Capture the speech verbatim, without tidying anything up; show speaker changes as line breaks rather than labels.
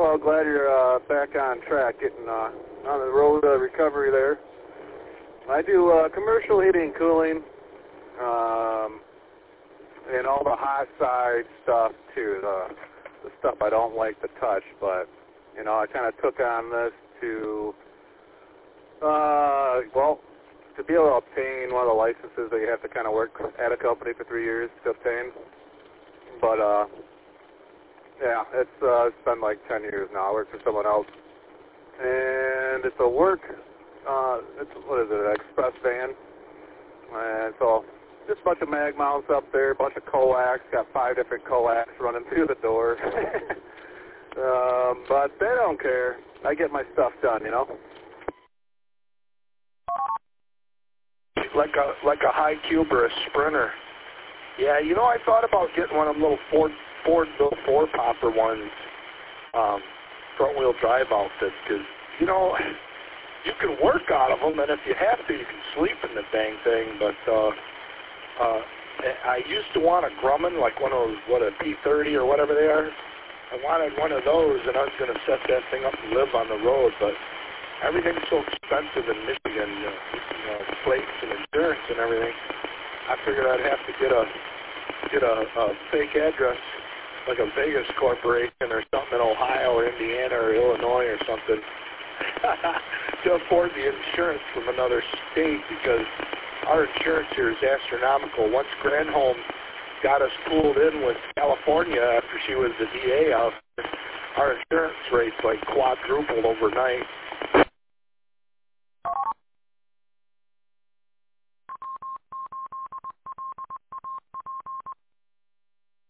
well, glad you're uh, back on track, getting uh, on the road to recovery there. I do uh, commercial heating and cooling, um, and all the hot side stuff too, the, the stuff I don't like to touch, but, you know, I kind of took on this to, uh, well, to be able to obtain one of the licenses that you have to kind of work at a company for three years to obtain. But, uh, yeah, it's, uh, it's been like ten years now. I work for someone else. And it's a work, uh, it's, what is it, an express van. And so just a bunch of mag mounts up there, a bunch of coax, got five different coax running through the door. um, but they don't care. I get my stuff done, you know.
Like a like a high cube or a sprinter. Yeah, you know, I thought about getting one of them little Ford Ford little four popper ones, um, front wheel drive outfits, because you know you can work out of them, and if you have to, you can sleep in the dang thing. But uh, uh, I used to want a Grumman, like one of those, what a P thirty or whatever they are. I wanted one of those, and I was going to set that thing up and live on the road, but everything's so expensive in Michigan, uh, you know, plates and insurance and everything. I figured I'd have to get a get a, a fake address, like a Vegas corporation or something in Ohio or Indiana or Illinois or something, to afford the insurance from another state, because our insurance here is astronomical. Once Granholm got us pooled in with California after she was the D A out there, our insurance rates like quadrupled overnight.